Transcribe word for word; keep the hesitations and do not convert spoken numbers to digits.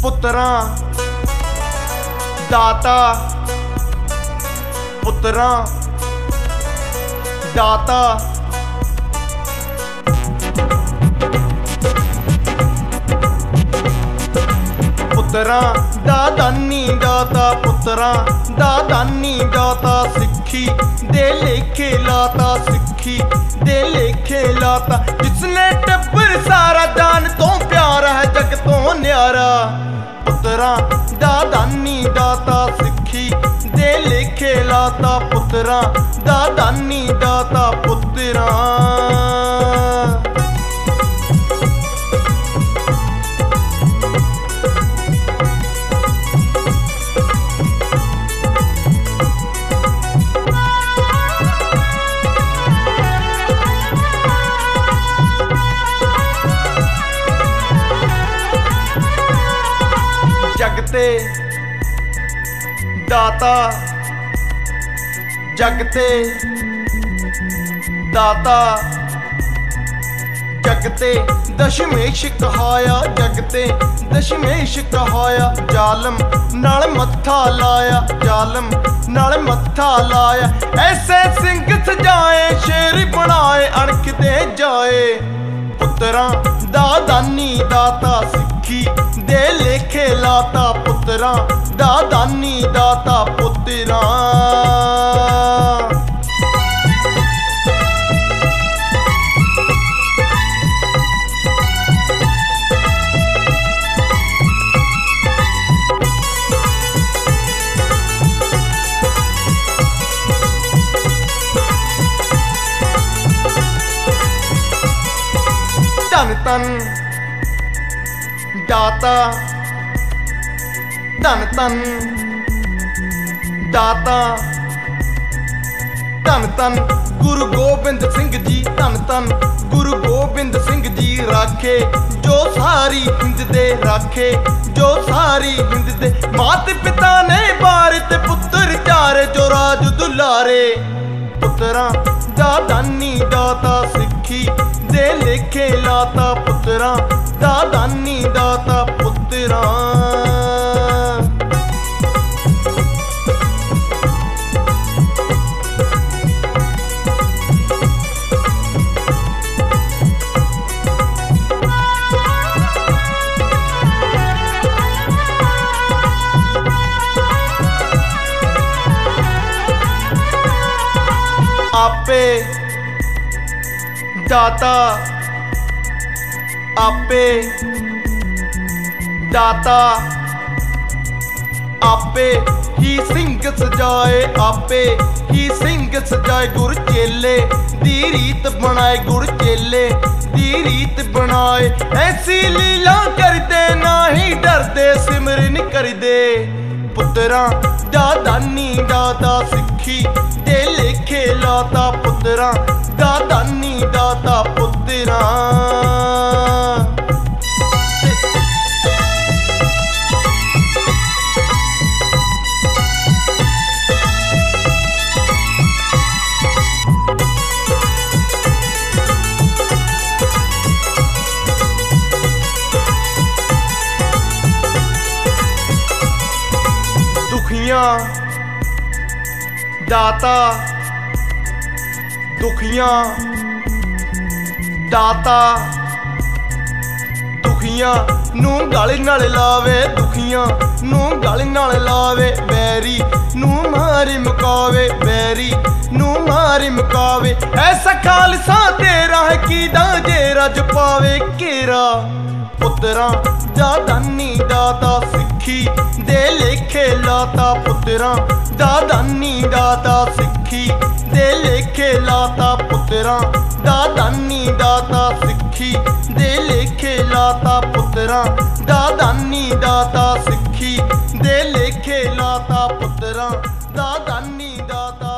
पुत्रां दाता पुत्रां दाता पुत्रां दा दानी दाता पुत्रां दा दानी दाता सिक्खी दे लेखे लाता सिक्खी दे लेखे लाता जिसने टब्बर सारा जान तो प्यारा है जग तो न्यारा पुत्रां दा दानी दाता सिक्खी दे लेखे लाता पुत्रां दा दानी दाता पुत्रां जगते दाता जगते दाता जगते दशमेश कहाया जगते दशमेश कहाया जालम नाल मत्था लाया जालम नाल मत्था लाया ऐसे सिंह सजाए शेर बनाए अणख दे जाए पुत्रां दा दानी दाता सिक्खी दे लेखे लाता पुत्रां दा दानी दाता पुत्रां धन तन दाता धन तन दाता धन तन गुरु गोबिंद सिंह जी धन तन गुरु गोबिंद सिंह जी राखे जो सारी हिंद दे राखे जो सारी हिंद दे मात पिता ने बारित पुत्र चारे जो राज दुलारे पुत्रां दा दानी दाता सिक्खी दे लेखे लाता पुत्रां दा दानी दाता पुत्रां आपे दाता आपे दाता आपे ही सिंह सजाए आपे ही सिंह सजाए गुर चेले दी रीत बनाए गुर चेले दी रीत बनाए ऐसी लीला करदे नाही डरदे सिमरन करदे पुत्रां दा दानी दाता सिक्खी दे लेखे लाता पुत्रां दा दानी दाता पुत्रां दुखियां दाता दुखियां दाता दुखियां नूं गल नाल लावे दुखियां नूं गल नाल लावे बैरी नूं मारी मुकावे बैरी नूं मारी मुकावे ऐसा खालसा तेरा है कीदा जे रज पावे केरा पुत्रां दा दानी दाता सिक्खी दे लेखे लाता पुत्रां दा दानी दाता सिक्खी दे लेखे लाता पुत्रां दा दानी दाता सिक्खी दे लेखे लाता पुत्रां दा दानी दाता सिक्खी दे लेखे लाता पुत्रां दा दानी दाता